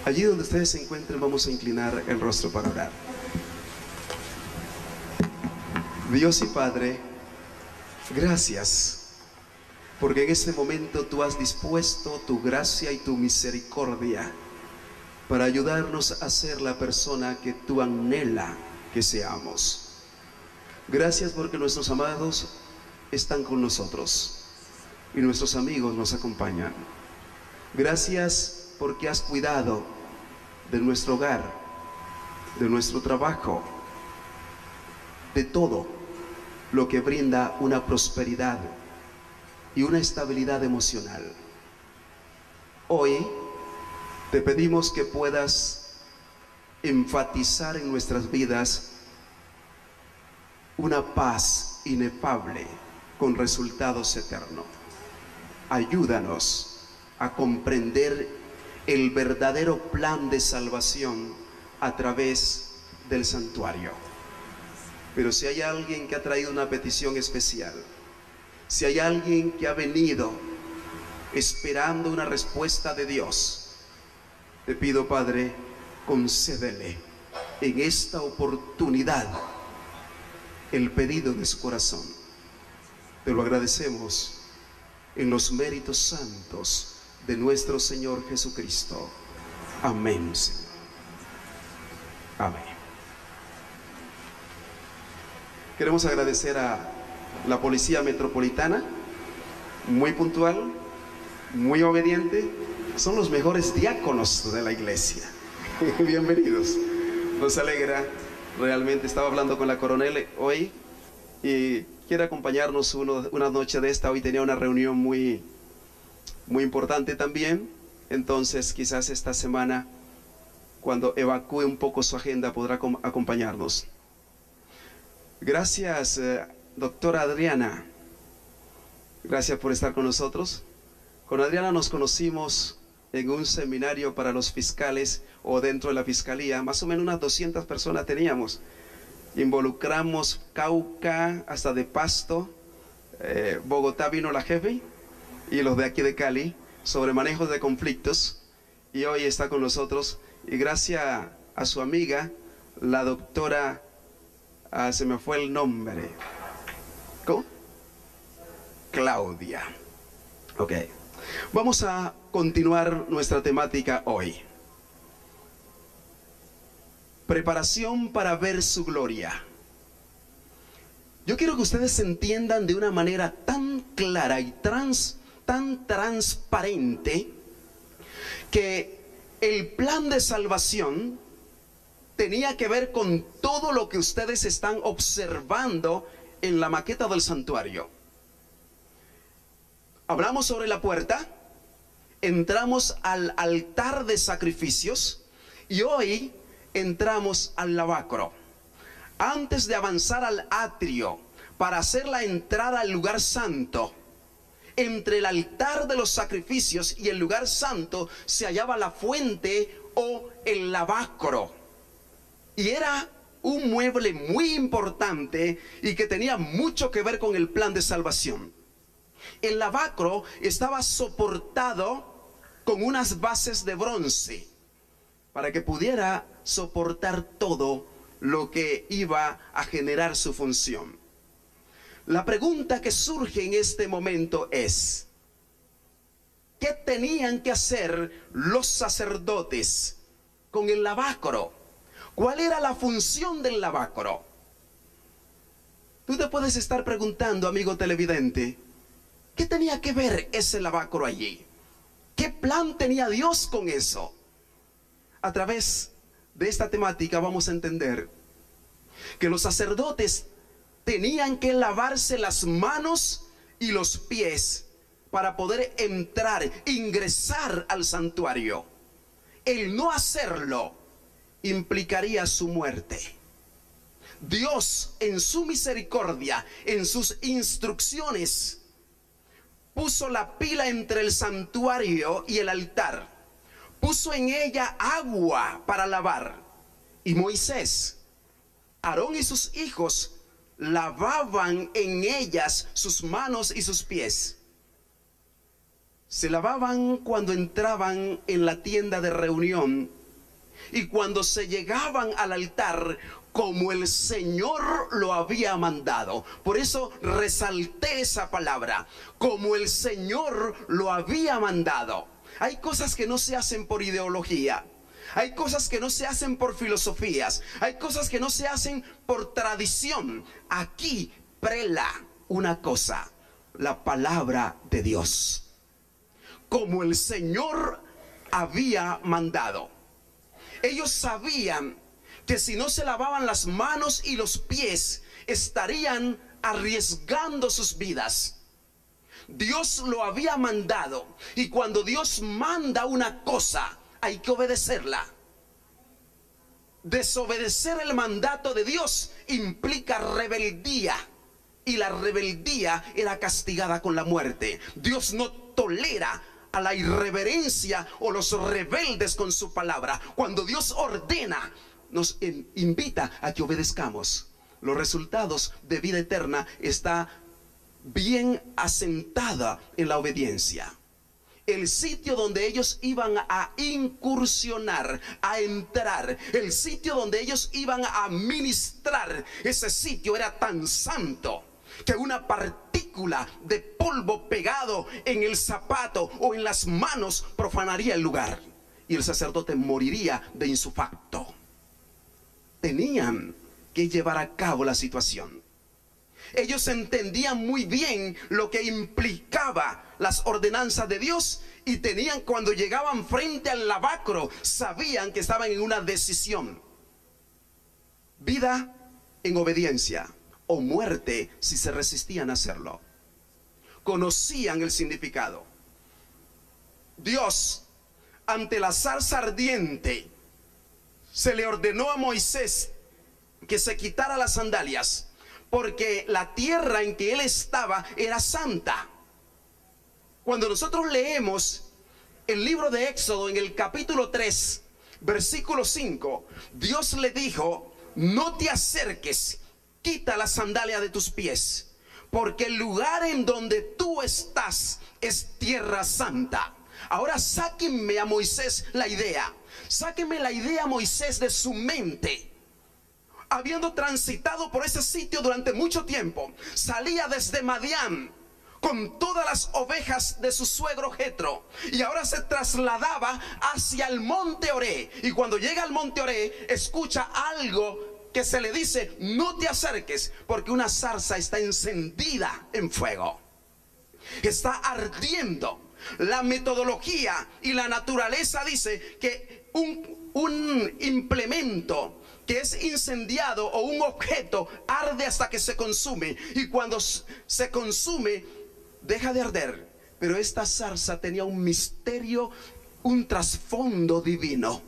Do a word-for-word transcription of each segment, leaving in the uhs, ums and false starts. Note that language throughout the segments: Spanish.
Allí donde ustedes se encuentren, vamos a inclinar el rostro para orar. Dios y Padre, gracias, porque en este momento tú has dispuesto tu gracia y tu misericordia para ayudarnos a ser la persona que tú anhela que seamos. Gracias porque nuestros amados están con nosotros y nuestros amigos nos acompañan. Gracias porque has cuidado de nuestro hogar, de nuestro trabajo, de todo lo que brinda una prosperidad y una estabilidad emocional. Hoy te pedimos que puedas enfatizar en nuestras vidas una paz inefable con resultados eternos. Ayúdanos a comprender el verdadero plan de salvación a través del santuario. Pero si hay alguien que ha traído una petición especial, si hay alguien que ha venido esperando una respuesta de Dios, te pido, Padre, concédele en esta oportunidad el pedido de su corazón. Te lo agradecemos en los méritos santos de nuestro Señor Jesucristo. Amén, Señor. Amén. Queremos agradecer a la Policía Metropolitana, muy puntual, muy obediente. Son los mejores diáconos de la iglesia. Bienvenidos. Nos alegra, realmente. Estaba hablando con la coronel hoy y quiere acompañarnos uno, una noche de esta. Hoy tenía una reunión muy, muy importante también. Entonces quizás esta semana, cuando evacúe un poco su agenda, podrá acompañarnos. Gracias, eh, doctora Adriana. Gracias por estar con nosotros. Con Adriana nos conocimos en un seminario para los fiscales, o dentro de la fiscalía. Más o menos unas doscientas personas teníamos. Involucramos Cauca hasta de Pasto. eh, Bogotá vino la jefe y los de aquí de Cali sobre manejo de conflictos, y hoy está con nosotros. Y gracias a su amiga, la doctora, ah, se me fue el nombre, ¿cómo? Claudia. Ok, vamos a continuar nuestra temática hoy. Preparación para ver su gloria. Yo quiero que ustedes entiendan de una manera tan clara y trans, tan transparente que el plan de salvación tenía que ver con todo lo que ustedes están observando en la maqueta del santuario. Hablamos sobre la puerta, entramos al altar de sacrificios y hoy entramos al lavacro. Antes de avanzar al atrio para hacer la entrada al lugar santo, entre el altar de los sacrificios y el lugar santo se hallaba la fuente o el lavacro. Y era un mueble muy importante y que tenía mucho que ver con el plan de salvación. El lavacro estaba soportado con unas bases de bronce para que pudiera soportar todo lo que iba a generar su función. La pregunta que surge en este momento es: ¿qué tenían que hacer los sacerdotes con el lavacro? ¿Cuál era la función del lavacro? Tú te puedes estar preguntando, amigo televidente, ¿qué tenía que ver ese lavacro allí? ¿Qué plan tenía Dios con eso? A través de esta temática vamos a entender que los sacerdotes tenían que lavarse las manos y los pies para poder entrar, ingresar al santuario. El no hacerlo implicaría su muerte. Dios, en su misericordia, en sus instrucciones, puso la pila entre el santuario y el altar. Puso en ella agua para lavar. Y Moisés, Aarón y sus hijos lavaban en ellas sus manos y sus pies. Se lavaban cuando entraban en la tienda de reunión y cuando se llegaban al altar, como el Señor lo había mandado. Por eso resalté esa palabra, como el Señor lo había mandado. Hay cosas que no se hacen por ideología. Hay cosas que no se hacen por filosofías. Hay cosas que no se hacen por tradición. Aquí prela una cosa: la palabra de Dios, como el Señor había mandado. Ellos sabían que si no se lavaban las manos y los pies, estarían arriesgando sus vidas. Dios lo había mandado, y cuando Dios manda una cosa, hay que obedecerla. Desobedecer el mandato de Dios implica rebeldía, y la rebeldía era castigada con la muerte. Dios no tolera a la irreverencia o los rebeldes con su palabra. Cuando Dios ordena, nos invita a que obedezcamos. Los resultados de vida eterna está bien asentada en la obediencia. El sitio donde ellos iban a incursionar, a entrar, el sitio donde ellos iban a ministrar, ese sitio era tan santo que una partícula de polvo pegado en el zapato o en las manos profanaría el lugar, y el sacerdote moriría de insufacto. Tenían que llevar a cabo la situación. Ellos entendían muy bien lo que implicaba las ordenanzas de Dios, y tenían, cuando llegaban frente al lavacro, sabían que estaban en una decisión: vida en obediencia o muerte si se resistían a hacerlo. Conocían el significado. Dios, ante la zarza ardiente, se le ordenó a Moisés que se quitara las sandalias, porque la tierra en que él estaba era santa. Cuando nosotros leemos el libro de Éxodo en el capítulo tres, versículo cinco, Dios le dijo: no te acerques, quita la sandalia de tus pies, porque el lugar en donde tú estás es tierra santa. Ahora sáquenme a Moisés la idea, sáquenme la idea a Moisés de su mente. Habiendo transitado por ese sitio durante mucho tiempo, salía desde Madián con todas las ovejas de su suegro Jetro, y ahora se trasladaba hacia el monte Oré. Y cuando llega al monte Oré, escucha algo que se le dice: no te acerques, porque una zarza está encendida en fuego, está ardiendo. La metodología y la naturaleza dice que un, un implemento que es incendiado o un objeto arde hasta que se consume, y cuando se consume deja de arder. Pero esta zarza tenía un misterio, un trasfondo divino.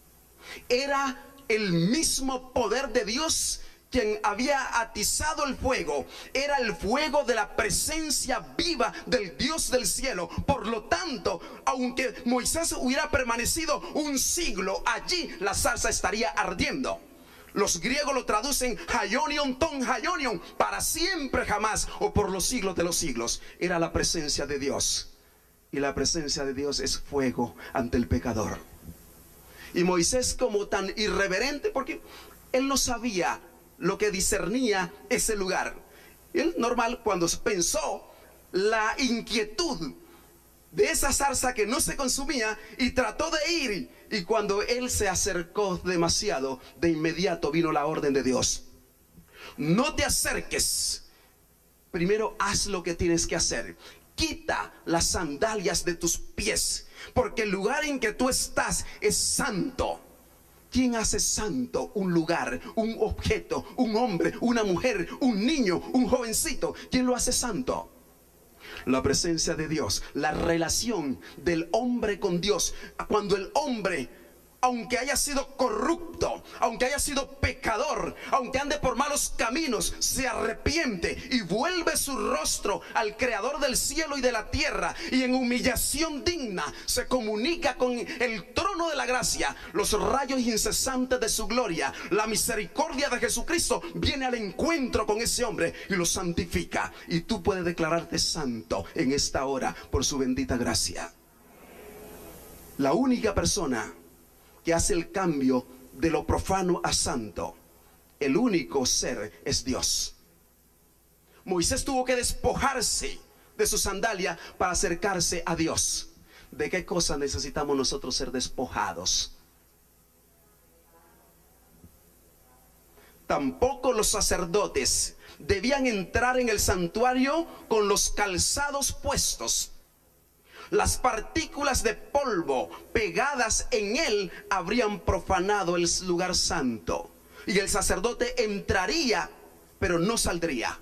Era el mismo poder de Dios quien había atizado el fuego. Era el fuego de la presencia viva del Dios del cielo. Por lo tanto, aunque Moisés hubiera permanecido un siglo allí, la zarza estaría ardiendo. Los griegos lo traducen Hayonion ton Hayonion, para siempre jamás, o por los siglos de los siglos. Era la presencia de Dios, y la presencia de Dios es fuego ante el pecador. Y Moisés, como tan irreverente, porque él no sabía lo que discernía ese lugar, él normal, cuando pensó la inquietud de esa zarza que no se consumía, y trató de ir, y cuando él se acercó demasiado, de inmediato vino la orden de Dios: no te acerques, primero haz lo que tienes que hacer, quita las sandalias de tus pies, porque el lugar en que tú estás es santo. ¿Quién hace santo un lugar, un objeto, un hombre, una mujer, un niño, un jovencito? ¿Quién lo hace santo? La presencia de Dios, la relación del hombre con Dios. Cuando el hombre aunque haya sido corrupto, aunque haya sido pecador, aunque ande por malos caminos, se arrepiente y vuelve su rostro al Creador del cielo y de la tierra, y en humillación digna se comunica con el trono de la gracia, los rayos incesantes de su gloria, la misericordia de Jesucristo viene al encuentro con ese hombre y lo santifica, y tú puedes declararte santo en esta hora por su bendita gracia. La única persona que hace el cambio de lo profano a santo, el único ser, es Dios. Moisés tuvo que despojarse de su sandalia para acercarse a Dios. ¿De qué cosa necesitamos nosotros ser despojados? Tampoco los sacerdotes debían entrar en el santuario con los calzados puestos. Las partículas de polvo pegadas en él habrían profanado el lugar santo, y el sacerdote entraría, pero no saldría.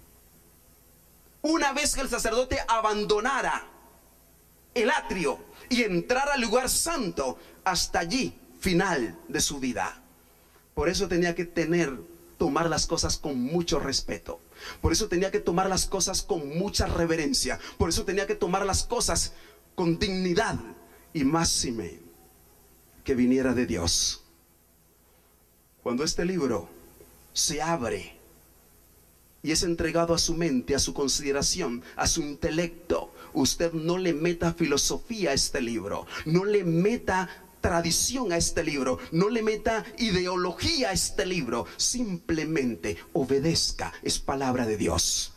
Una vez que el sacerdote abandonara el atrio y entrara al lugar santo, hasta allí, final de su vida. Por eso tenía que tener, tomar las cosas con mucho respeto. Por eso tenía que tomar las cosas con mucha reverencia. Por eso tenía que tomar las cosas con dignidad, y máxime que viniera de Dios. Cuando este libro se abre y es entregado a su mente, a su consideración, a su intelecto, usted no le meta filosofía a este libro, no le meta tradición a este libro, no le meta ideología a este libro, simplemente obedezca, es palabra de Dios.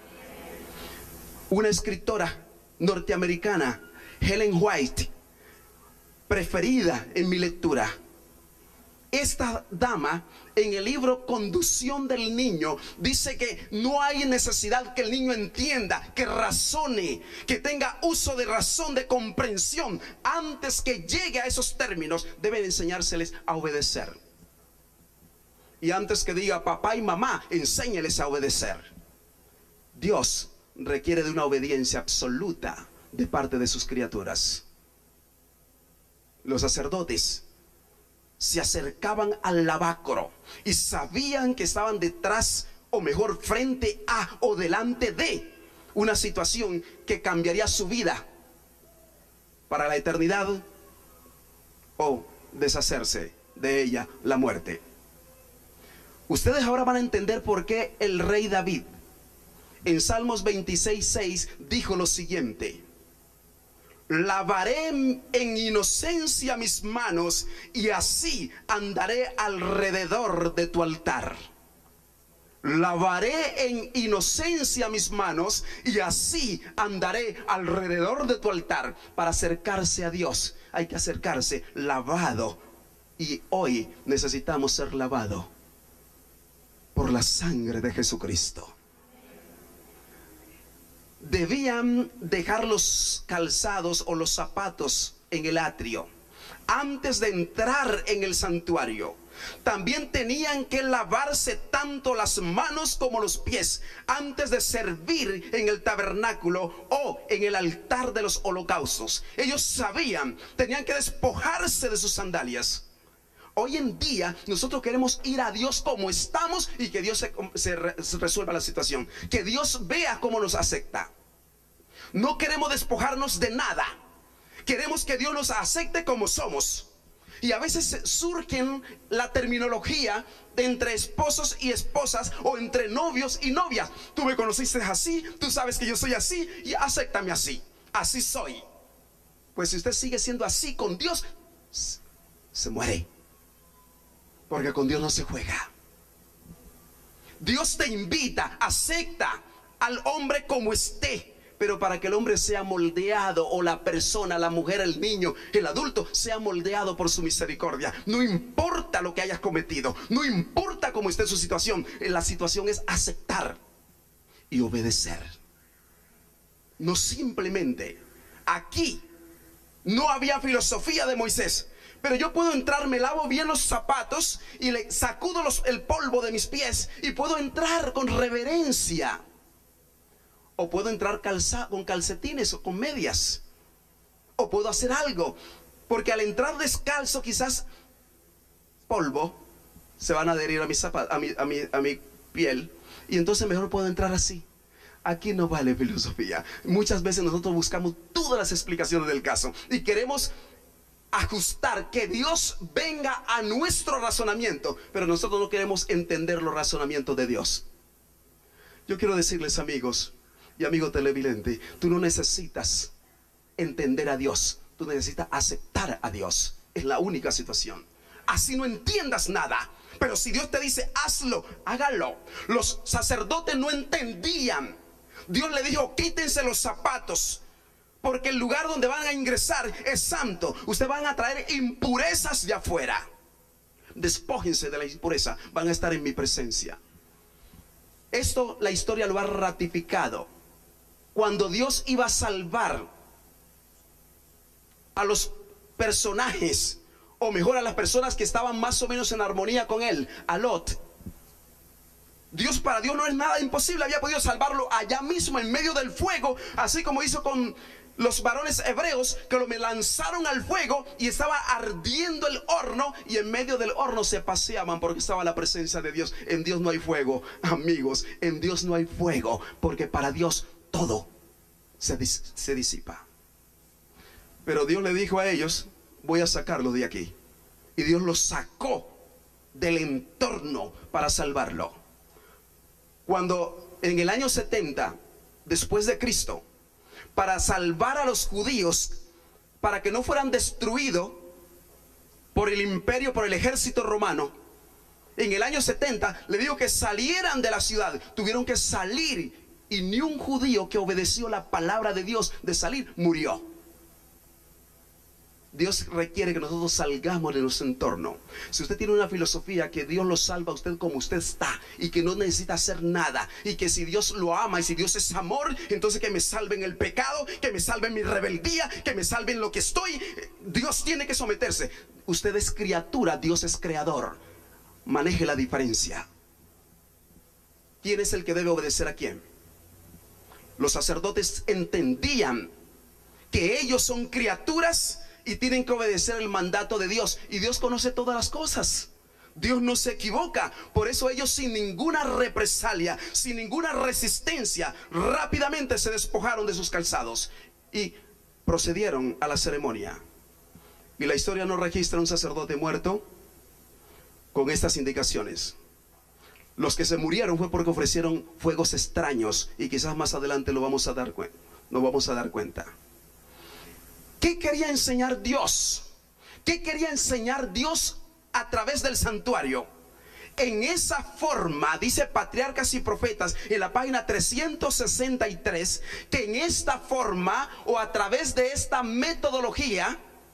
Una escritora norteamericana, Ellen White, preferida en mi lectura, esta dama en el libro Conducción del Niño dice que no hay necesidad que el niño entienda, que razone, que tenga uso de razón, de comprensión. Antes que llegue a esos términos, deben enseñárseles a obedecer. Y antes que diga papá y mamá, enséñeles a obedecer. Dios requiere de una obediencia absoluta de parte de sus criaturas. Los sacerdotes se acercaban al lavacro y sabían que estaban detrás, o mejor, frente a o delante de una situación que cambiaría su vida para la eternidad, o deshacerse de ella, la muerte. Ustedes ahora van a entender por qué el rey David en Salmos veintiséis, seis dijo lo siguiente: lavaré en inocencia mis manos, y así andaré alrededor de tu altar. Lavaré en inocencia mis manos, y así andaré alrededor de tu altar. Para acercarse a Dios hay que acercarse lavado, y hoy necesitamos ser lavados por la sangre de Jesucristo. Debían dejar los calzados o los zapatos en el atrio antes de entrar en el santuario. También tenían que lavarse tanto las manos como los pies antes de servir en el tabernáculo o en el altar de los holocaustos. Ellos sabían, tenían que despojarse de sus sandalias. Hoy en día nosotros queremos ir a Dios como estamos y que Dios se, se, se resuelva la situación, que Dios vea cómo nos acepta. No queremos despojarnos de nada, queremos que Dios nos acepte como somos. Y a veces surgen la terminología de entre esposos y esposas, o entre novios y novias. Tú me conociste así, tú sabes que yo soy así, y acéptame así, así soy. Pues si usted sigue siendo así con Dios, se muere. Porque con Dios no se juega. Dios te invita, acepta al hombre como esté, pero para que el hombre sea moldeado, o la persona, la mujer, el niño, el adulto, sea moldeado por su misericordia. No importa lo que hayas cometido, no importa cómo esté su situación, la situación es aceptar y obedecer. No simplemente, aquí no había filosofía de Moisés. Pero yo puedo entrar, me lavo bien los zapatos y le sacudo los, el polvo de mis pies, y puedo entrar con reverencia. O puedo entrar calza, con calcetines o con medias. O puedo hacer algo. Porque al entrar descalzo, quizás polvo se van a adherir a mi, zapato, a mi, a mi, a mi piel. Y entonces mejor puedo entrar así. Aquí no vale filosofía. Muchas veces nosotros buscamos todas las explicaciones del caso y queremos ajustar, que Dios venga a nuestro razonamiento, pero nosotros no queremos entender los razonamientos de Dios. Yo quiero decirles, amigos y amigo televidente, tú no necesitas entender a Dios, tú necesitas aceptar a Dios. Es la única situación. Así no entiendas nada, pero si Dios te dice hazlo, hágalo. Los sacerdotes no entendían. Dios le dijo quítense los zapatos, porque el lugar donde van a ingresar es santo. Ustedes van a traer impurezas de afuera. Despójense de la impureza, van a estar en mi presencia. Esto la historia lo ha ratificado. Cuando Dios iba a salvar a los personajes, o mejor a las personas que estaban más o menos en armonía con él, a Lot, Dios, para Dios no es nada imposible. Había podido salvarlo allá mismo en medio del fuego, así como hizo con los varones hebreos, que lo me lanzaron al fuego y estaba ardiendo el horno, y en medio del horno se paseaban porque estaba la presencia de Dios. En Dios no hay fuego, amigos, en Dios no hay fuego, porque para Dios todo se, dis se disipa. Pero Dios le dijo a ellos, voy a sacarlo de aquí. Y Dios lo sacó del entorno para salvarlo. Cuando en el año setenta después de Cristo, para salvar a los judíos, para que no fueran destruidos por el imperio, por el ejército romano, en el año setenta le digo que salieran de la ciudad. Tuvieron que salir, y ni un judío que obedeció la palabra de Dios de salir murió. Dios requiere que nosotros salgamos de nuestro entorno. Si usted tiene una filosofía que Dios lo salva a usted como usted está, y que no necesita hacer nada, y que si Dios lo ama y si Dios es amor, entonces que me salve en el pecado, que me salve en mi rebeldía, que me salve en lo que estoy, Dios tiene que someterse. Usted es criatura, Dios es creador. Maneje la diferencia. ¿Quién es el que debe obedecer a quién? Los sacerdotes entendían que ellos son criaturas y tienen que obedecer el mandato de Dios. Y Dios conoce todas las cosas. Dios no se equivoca. Por eso ellos, sin ninguna represalia, sin ninguna resistencia, rápidamente se despojaron de sus calzados y procedieron a la ceremonia. Y la historia no registra un sacerdote muerto con estas indicaciones. Los que se murieron fue porque ofrecieron fuegos extraños, y quizás más adelante lo vamos a dar cuenta. Nos vamos a dar cuenta. ¿Qué quería enseñar Dios? ¿Qué quería enseñar Dios a través del santuario? En esa forma, dice Patriarcas y Profetas en la página trescientos sesenta y tres, que en esta forma o a través de esta metodología,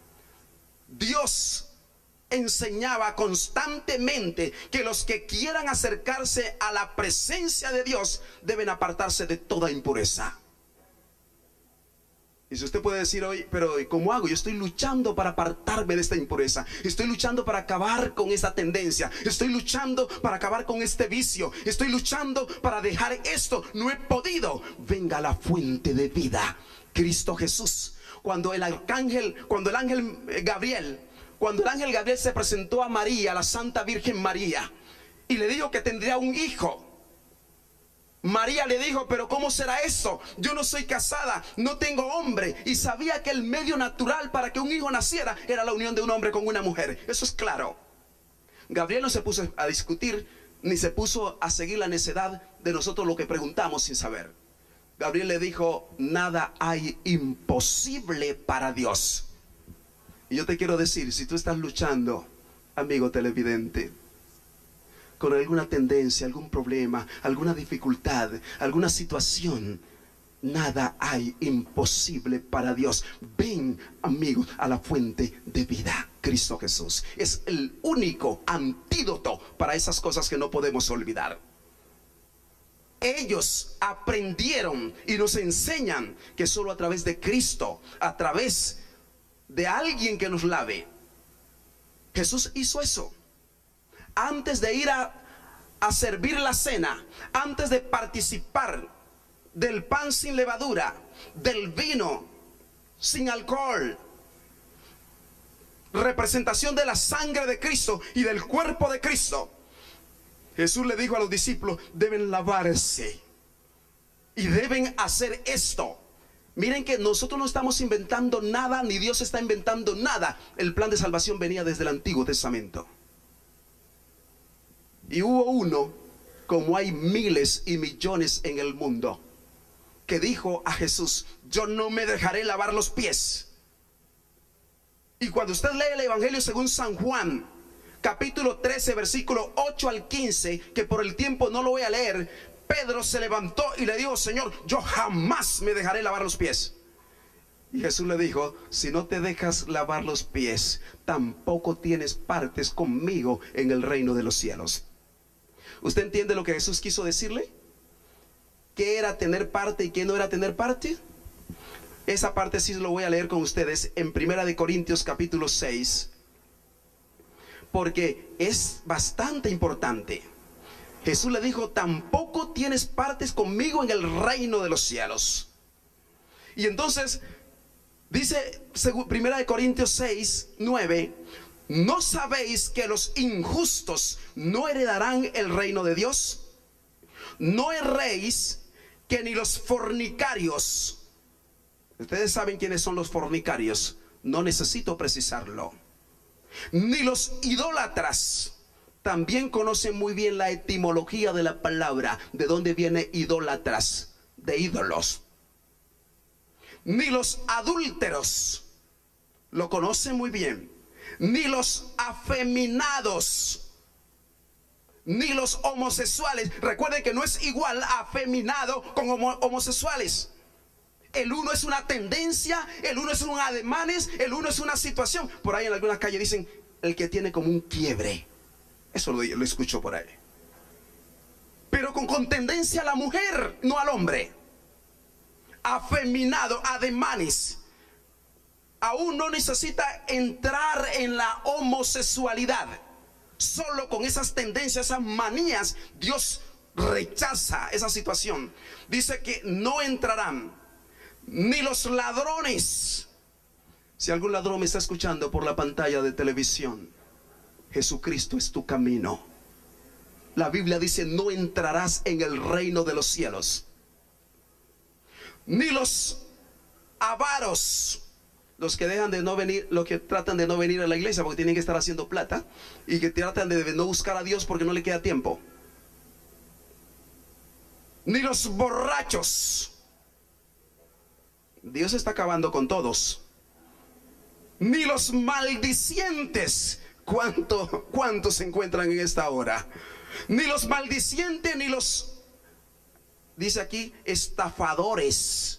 Dios enseñaba constantemente que los que quieran acercarse a la presencia de Dios deben apartarse de toda impureza. Y si usted puede decir hoy, pero ¿cómo hago? Yo estoy luchando para apartarme de esta impureza. Estoy luchando para acabar con esta tendencia. Estoy luchando para acabar con este vicio. Estoy luchando para dejar esto. No he podido. Venga a la fuente de vida, Cristo Jesús. Cuando el arcángel, cuando el ángel Gabriel, cuando el ángel Gabriel se presentó a María, a la Santa Virgen María, y le dijo que tendría un hijo, María le dijo, pero ¿cómo será eso? Yo no soy casada, no tengo hombre. Y sabía que el medio natural para que un hijo naciera era la unión de un hombre con una mujer. Eso es claro. Gabriel no se puso a discutir, ni se puso a seguir la necedad de nosotros lo que preguntamos sin saber. Gabriel le dijo, nada hay imposible para Dios. Y yo te quiero decir, si tú estás luchando, amigo televidente, con alguna tendencia, algún problema, alguna dificultad, alguna situación, nada hay imposible para Dios. Ven, amigos, a la fuente de vida, Cristo Jesús. Es el único antídoto para esas cosas que no podemos olvidar. Ellos aprendieron y nos enseñan que solo a través de Cristo, a través de alguien que nos lave, Jesús hizo eso. Antes de ir a, a servir la cena, antes de participar del pan sin levadura, del vino sin alcohol, representación de la sangre de Cristo y del cuerpo de Cristo. Jesús le dijo a los discípulos: deben lavarse y deben hacer esto. Miren que nosotros no estamos inventando nada, ni Dios está inventando nada. El plan de salvación venía desde el Antiguo Testamento. Y hubo uno, como hay miles y millones en el mundo, que dijo a Jesús: yo no me dejaré lavar los pies. Y cuando usted lee el Evangelio según San Juan, capítulo trece, versículo ocho al quince, que por el tiempo no lo voy a leer, Pedro se levantó y le dijo: Señor, yo jamás me dejaré lavar los pies. Y Jesús le dijo: si no te dejas lavar los pies, tampoco tienes partes conmigo en el reino de los cielos. ¿Usted entiende lo que Jesús quiso decirle? ¿Qué era tener parte y qué no era tener parte? Esa parte sí lo voy a leer con ustedes en Primera de Corintios capítulo seis, porque es bastante importante. Jesús le dijo: tampoco tienes partes conmigo en el reino de los cielos. Y entonces dice Primera de Corintios seis, nueve: ¿no sabéis que los injustos no heredarán el reino de Dios? No erréis, que ni los fornicarios. Ustedes saben quiénes son los fornicarios, no necesito precisarlo. Ni los idólatras. También conocen muy bien la etimología de la palabra, de dónde viene idólatras, de ídolos. Ni los adúlteros, lo conocen muy bien. Ni los afeminados, ni los homosexuales. Recuerden que no es igual afeminado con homo homosexuales. El uno es una tendencia, el uno es un ademanes, el uno es una situación. Por ahí en algunas calles dicen: el que tiene como un quiebre. Eso lo, lo escucho por ahí. Pero con, con tendencia a la mujer, no al hombre. Afeminado, ademanes. Aún no necesita entrar en la homosexualidad. Solo con esas tendencias, esas manías, Dios rechaza esa situación. Dice que no entrarán ni los ladrones. Si algún ladrón me está escuchando por la pantalla de televisión, Jesucristo es tu camino. La Biblia dice: no entrarás en el reino de los cielos. Ni los avaros, los que dejan de no venir, los que tratan de no venir a la iglesia porque tienen que estar haciendo plata, y que tratan de no buscar a Dios porque no le queda tiempo. Ni los borrachos. Dios está acabando con todos. Ni los maldicientes. ¿Cuánto, cuántos se encuentran en esta hora? Ni los maldicientes, ni los, dice aquí, estafadores.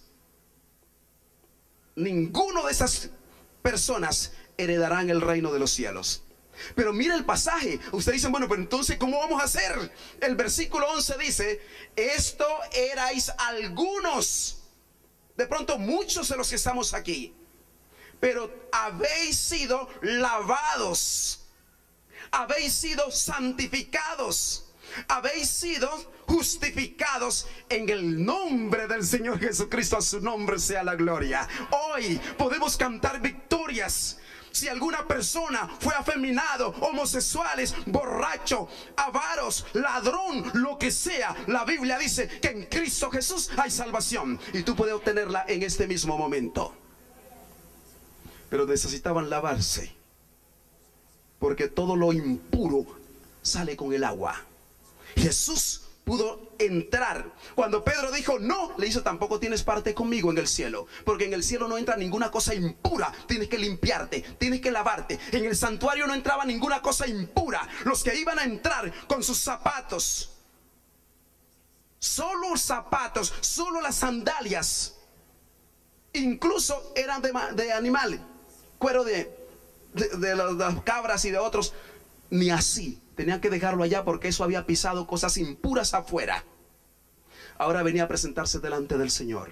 Ninguno de esas personas heredarán el reino de los cielos. Pero mira el pasaje. Ustedes dicen: bueno, pero entonces ¿cómo vamos a hacer? El versículo once dice: esto erais algunos. De pronto muchos de los que estamos aquí. Pero habéis sido lavados, habéis sido santificados, habéis sido justificados en el nombre del Señor Jesucristo. A su nombre sea la gloria. Hoy podemos cantar victorias. Si alguna persona fue afeminado, homosexuales, borracho, avaros, ladrón, lo que sea, la Biblia dice que en Cristo Jesús hay salvación, y tú puedes obtenerla en este mismo momento. Pero necesitaban lavarse, porque todo lo impuro sale con el agua. Jesús pudo entrar. Cuando Pedro dijo no, le hizo: tampoco tienes parte conmigo en el cielo, porque en el cielo no entra ninguna cosa impura. Tienes que limpiarte, tienes que lavarte. En el santuario no entraba ninguna cosa impura. Los que iban a entrar con sus zapatos, solo zapatos, solo las sandalias, incluso eran de, de animal, cuero de, de, de las, de las cabras y de otros. Ni así, tenían que dejarlo allá, porque eso había pisado cosas impuras afuera. Ahora venía a presentarse delante del Señor.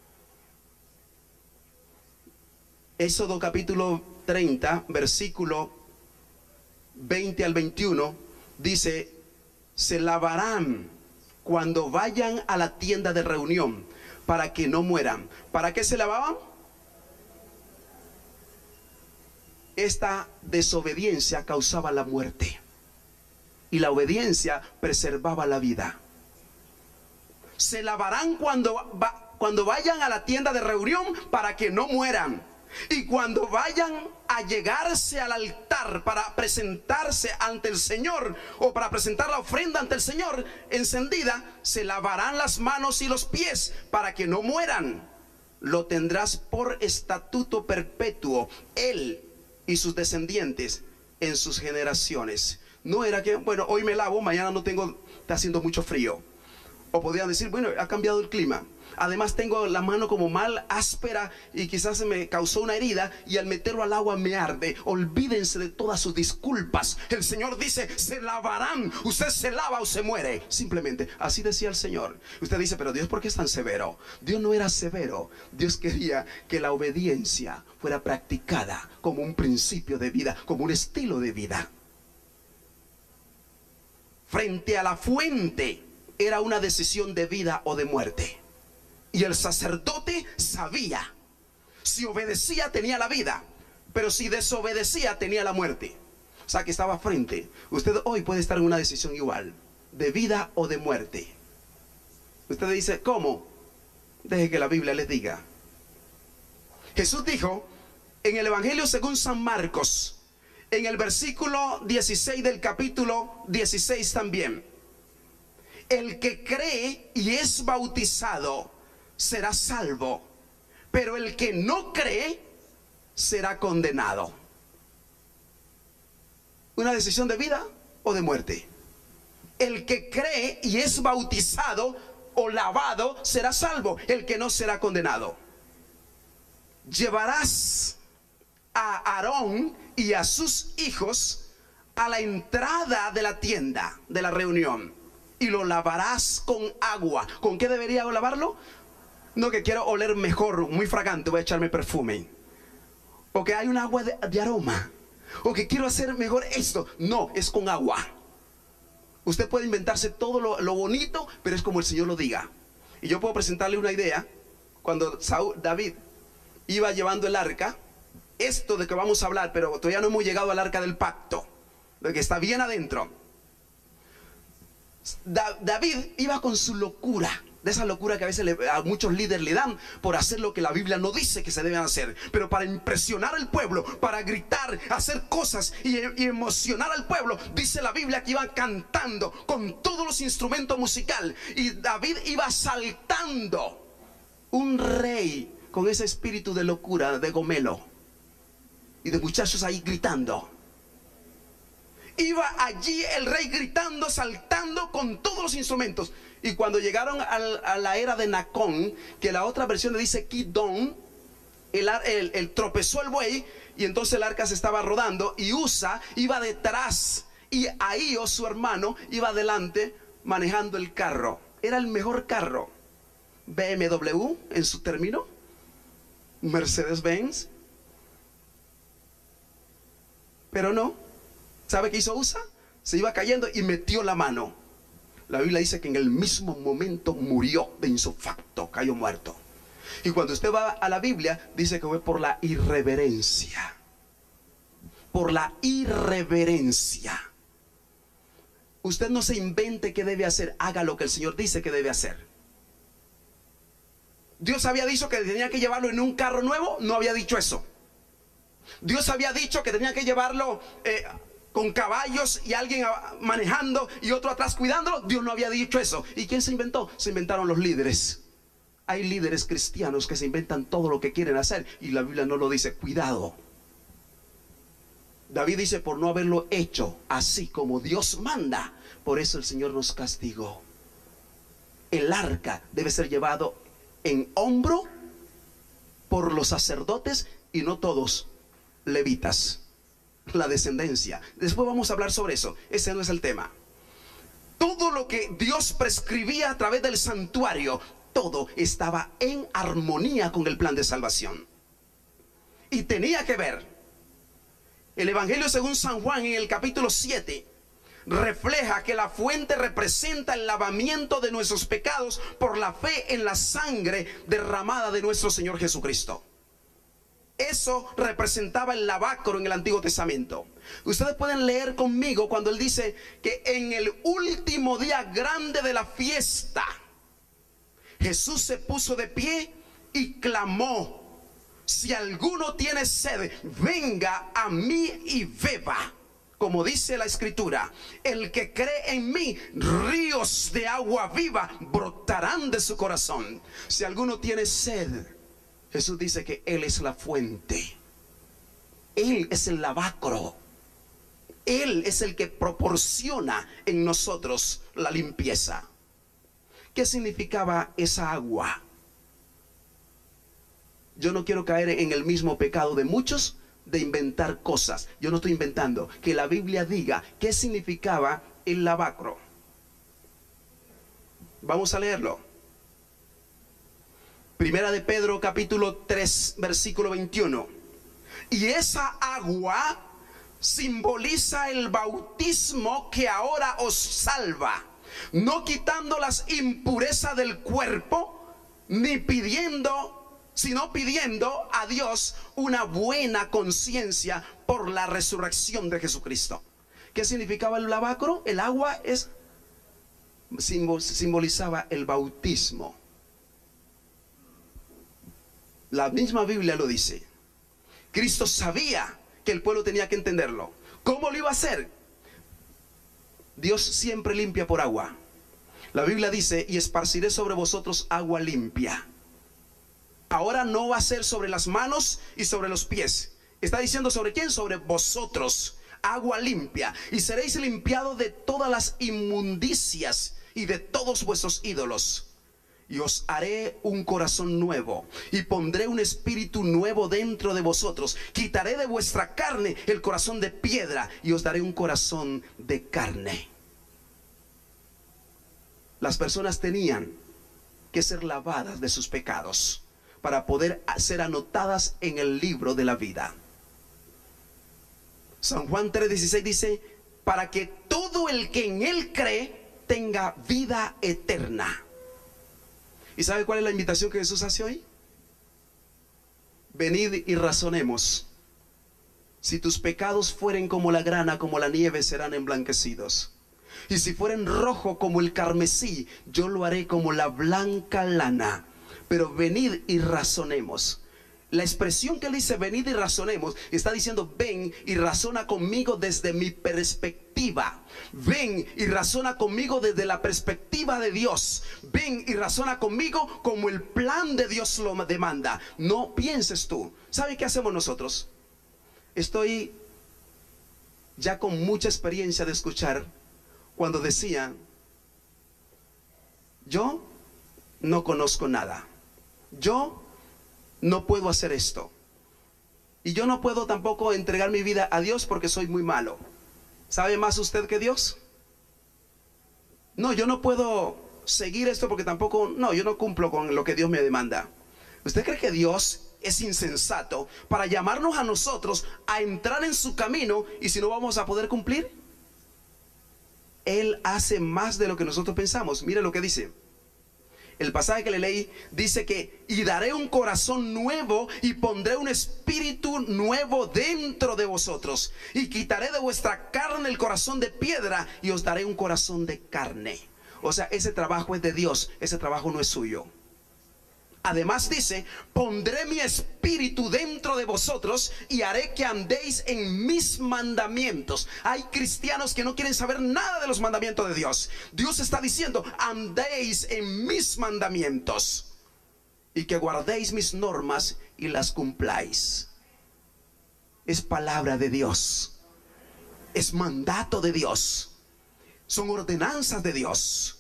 Éxodo capítulo treinta, versículo veinte al veintiuno, dice: se lavarán cuando vayan a la tienda de reunión, para que no mueran. ¿Para qué se lavaban? esta desobediencia causaba la muerte y la obediencia preservaba la vida. Se lavarán cuando, va, cuando vayan a la tienda de reunión para que no mueran. Y cuando vayan a llegarse al altar para presentarse ante el Señor, o para presentar la ofrenda ante el Señor encendida, se lavarán las manos y los pies para que no mueran. Lo tendrás por estatuto perpetuo, él y sus descendientes en sus generaciones. No era que, bueno, hoy me lavo, mañana no tengo, está haciendo mucho frío. O podrían decir, bueno, ha cambiado el clima. Además tengo la mano como mal áspera y quizás se me causó una herida y al meterlo al agua me arde. Olvídense de todas sus disculpas. El Señor dice, se lavarán. Usted se lava o se muere. Simplemente, así decía el Señor. Usted dice, pero Dios, ¿por qué es tan severo? Dios no era severo. Dios quería que la obediencia fuera practicada como un principio de vida, como un estilo de vida. Frente a la fuente era una decisión de vida o de muerte. Y el sacerdote sabía, si obedecía tenía la vida, pero si desobedecía tenía la muerte. O sea que estaba frente. Usted hoy puede estar en una decisión igual, de vida o de muerte. Usted dice, ¿cómo? Deje que la Biblia les diga. Jesús dijo en el Evangelio según San Marcos, en el versículo dieciséis del capítulo dieciséis también: el que cree y es bautizado será salvo, pero el que no cree será condenado. Una decisión de vida o de muerte. El que cree y es bautizado o lavado será salvo, el que no será condenado. Llevarás a Aarón y a sus hijos a la entrada de la tienda de la reunión y lo lavarás con agua. ¿Con qué debería lavarlo? No que quiero oler mejor, muy fragante, voy a echarme perfume. O que hay un agua de, de aroma. O que quiero hacer mejor esto. No, es con agua. Usted puede inventarse todo lo, lo bonito, pero es como el Señor lo diga. Y yo puedo presentarle una idea. Cuando Saúl, David iba llevando el arca, esto de que vamos a hablar, pero todavía no hemos llegado al arca del pacto, de que está bien adentro. Da, David iba con su locura. De esa locura que a veces le, a muchos líderes le dan por hacer lo que la Biblia no dice que se deben hacer, pero para impresionar al pueblo, para gritar, hacer cosas y, y emocionar al pueblo. Dice la Biblia que iban cantando con todos los instrumentos musicales y David iba saltando. Un rey con ese espíritu de locura, de gomelo y de muchachos ahí gritando. Iba allí el rey gritando, saltando con todos los instrumentos. Y cuando llegaron al, a la era de Nacón, que la otra versión le dice Kidón, el, el, el tropezó el buey y entonces el arca se estaba rodando y Usa iba detrás y Ahío, su hermano, iba adelante manejando el carro. Era el mejor carro. B M W en su término, Mercedes-Benz. Pero no. ¿Sabe qué hizo Usa? Se iba cayendo y metió la mano. La Biblia dice que en el mismo momento murió de insufacto, cayó muerto. Y cuando usted va a la Biblia, dice que fue por la irreverencia. Por la irreverencia. Usted no se invente qué debe hacer, haga lo que el Señor dice que debe hacer. Dios había dicho que tenía que llevarlo en un carro nuevo, no había dicho eso. Dios había dicho que tenía que llevarlo eh, con caballos y alguien manejando y otro atrás cuidándolo. Dios no había dicho eso. ¿Y quién se inventó? Se inventaron los líderes. Hay líderes cristianos que se inventan todo lo que quieren hacer y la Biblia no lo dice. Cuidado. David dice, por no haberlo hecho así como Dios manda, por eso el Señor nos castigó. El arca debe ser llevado en hombro por los sacerdotes y no todos levitas, la descendencia. Después vamos a hablar sobre eso. Ese no es el tema. Todo lo que Dios prescribía a través del santuario, todo estaba en armonía con el plan de salvación. Y tenía que ver. El Evangelio según San Juan en el capítulo siete refleja que la fuente representa el lavamiento de nuestros pecados por la fe en la sangre derramada de nuestro Señor Jesucristo. Eso representaba el lavacro en el Antiguo Testamento. Ustedes pueden leer conmigo cuando él dice que en el último día grande de la fiesta, Jesús se puso de pie y clamó: si alguno tiene sed, venga a mí y beba. Como dice la escritura, el que cree en mí, ríos de agua viva brotarán de su corazón. Si alguno tiene sed, Jesús dice que Él es la fuente. Él es el lavacro. Él es el que proporciona en nosotros la limpieza. ¿Qué significaba esa agua? Yo no quiero caer en el mismo pecado de muchos, de inventar cosas. Yo no estoy inventando. Que la Biblia diga qué significaba el lavacro. Vamos a leerlo. Primera de Pedro capítulo tres versículo veintiuno. Y esa agua simboliza el bautismo que ahora os salva, no quitando las impurezas del cuerpo, ni pidiendo, sino pidiendo a Dios una buena conciencia por la resurrección de Jesucristo. ¿Qué significaba el lavacro? El agua es simbolizaba el bautismo. La misma Biblia lo dice. Cristo sabía que el pueblo tenía que entenderlo. ¿Cómo lo iba a hacer? Dios siempre limpia por agua. La Biblia dice: y esparciré sobre vosotros agua limpia. Ahora no va a ser sobre las manos y sobre los pies. Está diciendo ¿sobre quién? Sobre vosotros. Agua limpia. Y seréis limpiados de todas las inmundicias y de todos vuestros ídolos. Y os haré un corazón nuevo, y pondré un espíritu nuevo dentro de vosotros. Quitaré de vuestra carne el corazón de piedra, y os daré un corazón de carne. Las personas tenían que ser lavadas de sus pecados para poder ser anotadas en el libro de la vida. San Juan tres dieciséis dice: para que todo el que en él cree tenga vida eterna. ¿Y sabe cuál es la invitación que Jesús hace hoy? Venid y razonemos. Si tus pecados fueren como la grana, como la nieve, serán emblanquecidos. Y si fueren rojo como el carmesí, yo lo haré como la blanca lana. Pero venid y razonemos. La expresión que él dice, venid y razonemos, está diciendo: ven y razona conmigo desde mi perspectiva. Ven y razona conmigo desde la perspectiva de Dios. Ven y razona conmigo como el plan de Dios lo demanda. No pienses tú. ¿Sabe qué hacemos nosotros? Estoy ya con mucha experiencia de escuchar cuando decían: yo no conozco nada. Yo no puedo hacer esto. Y yo no puedo tampoco entregar mi vida a Dios porque soy muy malo. ¿Sabe más usted que Dios? No, yo no puedo seguir esto porque tampoco, no, yo no cumplo con lo que Dios me demanda. ¿Usted cree que Dios es insensato para llamarnos a nosotros a entrar en su camino y si no vamos a poder cumplir? Él hace más de lo que nosotros pensamos. Mire lo que dice. El pasaje que le leí dice que: y daré un corazón nuevo y pondré un espíritu nuevo dentro de vosotros, y quitaré de vuestra carne el corazón de piedra y os daré un corazón de carne. O sea, ese trabajo es de Dios, ese trabajo no es suyo. Además dice: pondré mi espíritu dentro de vosotros y haré que andéis en mis mandamientos. Hay cristianos que no quieren saber nada de los mandamientos de Dios. Dios está diciendo: andéis en mis mandamientos y que guardéis mis normas y las cumpláis. Es palabra de Dios, es mandato de Dios, son ordenanzas de Dios.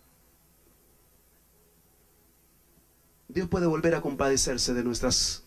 Dios puede volver a compadecerse de nuestras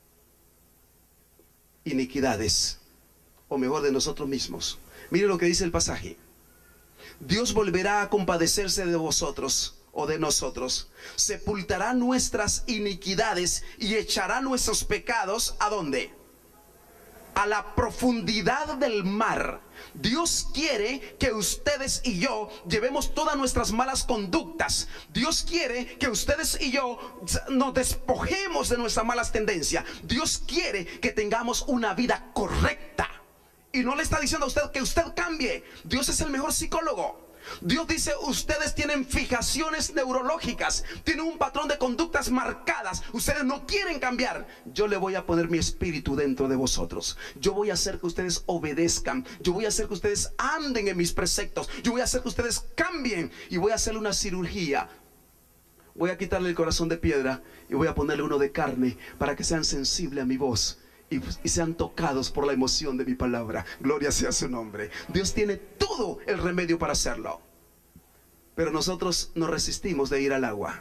iniquidades, o mejor, de nosotros mismos. Mire lo que dice el pasaje: Dios volverá a compadecerse de vosotros o de nosotros, sepultará nuestras iniquidades y echará nuestros pecados ¿a dónde? a la profundidad del mar. Dios quiere que ustedes y yo llevemos todas nuestras malas conductas. Dios quiere que ustedes y yo nos despojemos de nuestras malas tendencias. Dios quiere que tengamos una vida correcta. Y no le está diciendo a usted que usted cambie. Dios es el mejor psicólogo. Dios dice: ustedes tienen fijaciones neurológicas, tienen un patrón de conductas marcadas, ustedes no quieren cambiar. Yo le voy a poner mi espíritu dentro de vosotros. Yo voy a hacer que ustedes obedezcan. Yo voy a hacer que ustedes anden en mis preceptos. Yo voy a hacer que ustedes cambien. Y voy a hacerle una cirugía. Voy a quitarle el corazón de piedra y voy a ponerle uno de carne, para que sean sensibles a mi voz y, y sean tocados por la emoción de mi palabra. Gloria sea su nombre. Dios tiene todo el remedio para hacerlo, pero nosotros nos resistimos de ir al agua.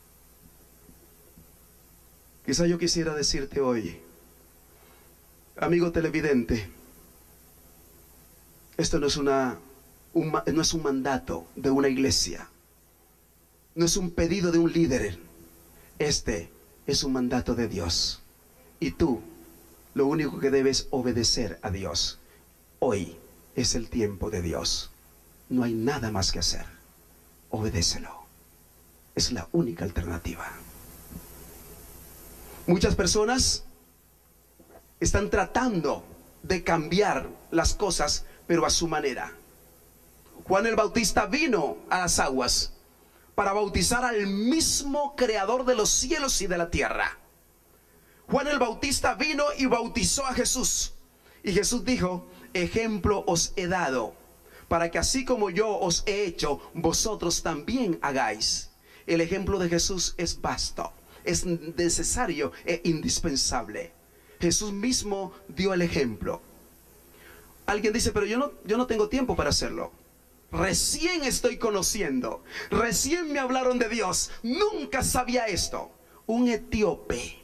Quizá yo quisiera decirte hoy, amigo televidente, esto no es una un, no es un mandato de una iglesia, no es un pedido de un líder. Este es un mandato de Dios, y tú lo único que debes obedecer a Dios. Hoy es el tiempo de Dios. No hay nada más que hacer. Obedécelo. Es la única alternativa. Muchas personas están tratando de cambiar las cosas, pero a su manera. Juan el Bautista vino a las aguas para bautizar al mismo creador de los cielos y de la tierra. Juan el Bautista vino y bautizó a Jesús. Y Jesús dijo: ejemplo os he dado, para que así como yo os he hecho, vosotros también hagáis. El ejemplo de Jesús es vasto, es necesario e indispensable. Jesús mismo dio el ejemplo. Alguien dice: pero yo no, yo no tengo tiempo para hacerlo. Recién estoy conociendo, recién me hablaron de Dios, nunca sabía esto. Un etíope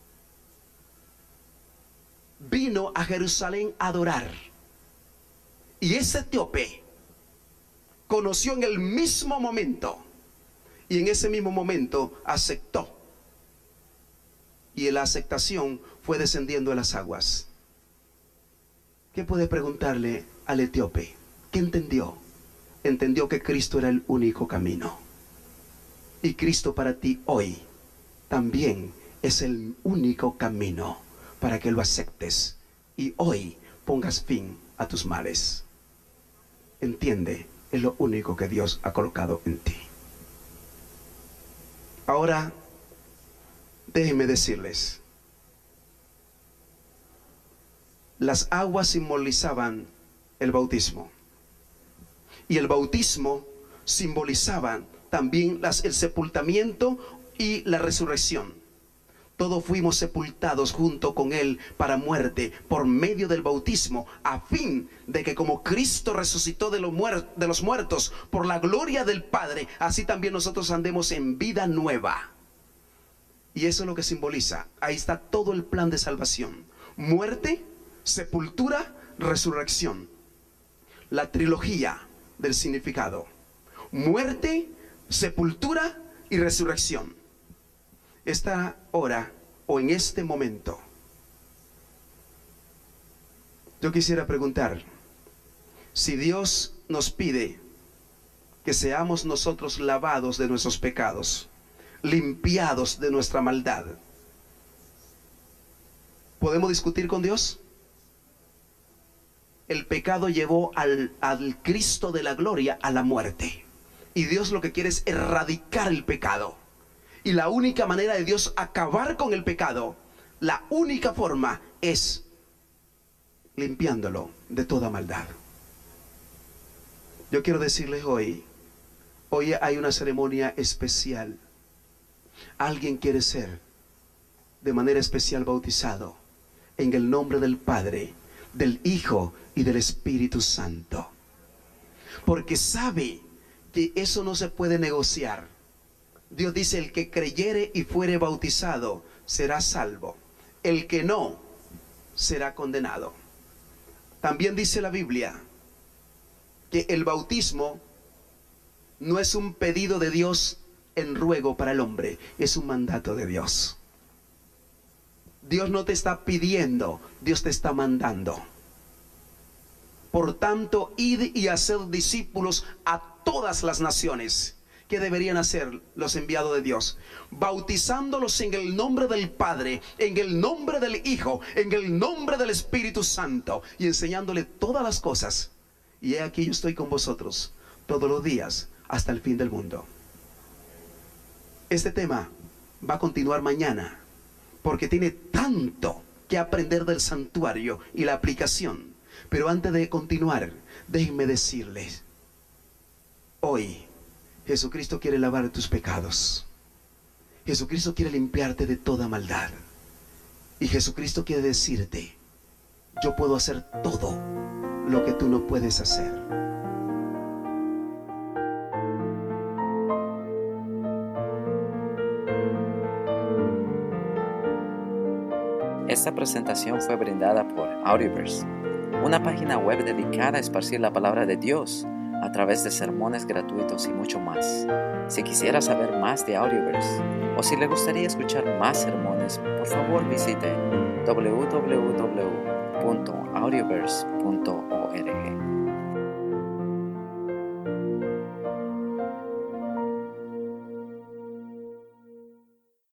vino a Jerusalén a adorar, y ese etíope conoció en el mismo momento, y en ese mismo momento aceptó, y la aceptación fue descendiendo a las aguas. ¿Qué puede preguntarle al etíope? ¿Qué entendió? Entendió que Cristo era el único camino, y Cristo para ti hoy también es el único camino, para que lo aceptes y hoy pongas fin a tus males. Entiende, es lo único que Dios ha colocado en ti. Ahora, déjenme decirles, las aguas simbolizaban el bautismo, y el bautismo simbolizaba también las, el sepultamiento y la resurrección. Todos fuimos sepultados junto con Él para muerte por medio del bautismo, a fin de que como Cristo resucitó de los, muer de los muertos por la gloria del Padre, así también nosotros andemos en vida nueva. Y eso es lo que simboliza. Ahí está todo el plan de salvación: muerte, sepultura, resurrección. La trilogía del significado: muerte, sepultura y resurrección. Esta hora o en este momento, yo quisiera preguntar, si Dios nos pide que seamos nosotros lavados de nuestros pecados, limpiados de nuestra maldad, ¿podemos discutir con Dios? El pecado llevó al, al Cristo de la gloria a la muerte, y Dios lo que quiere es erradicar el pecado. Y la única manera de Dios acabar con el pecado, la única forma es limpiándolo de toda maldad. Yo quiero decirles hoy, hoy hay una ceremonia especial. Alguien quiere ser de manera especial bautizado en el nombre del Padre, del Hijo y del Espíritu Santo, porque sabe que eso no se puede negociar. Dios dice: el que creyere y fuere bautizado será salvo, el que no será condenado. También dice la Biblia que el bautismo no es un pedido de Dios en ruego para el hombre, es un mandato de Dios. Dios no te está pidiendo, Dios te está mandando. Por tanto, id y hacer discípulos a todas las naciones. ¿Qué deberían hacer los enviados de Dios? Bautizándolos en el nombre del Padre, en el nombre del Hijo, en el nombre del Espíritu Santo, y enseñándole todas las cosas. Y he aquí yo estoy con vosotros todos los días hasta el fin del mundo. Este tema va a continuar mañana, porque tiene tanto que aprender del santuario y la aplicación. Pero antes de continuar, déjenme decirles, hoy Jesucristo quiere lavar tus pecados. Jesucristo quiere limpiarte de toda maldad. Y Jesucristo quiere decirte, yo puedo hacer todo lo que tú no puedes hacer. Esta presentación fue brindada por Audioverse, una página web dedicada a esparcir la palabra de Dios a través de sermones gratuitos y mucho más. Si quisiera saber más de Audioverse o si le gustaría escuchar más sermones, por favor visite w w w punto audioverse punto org.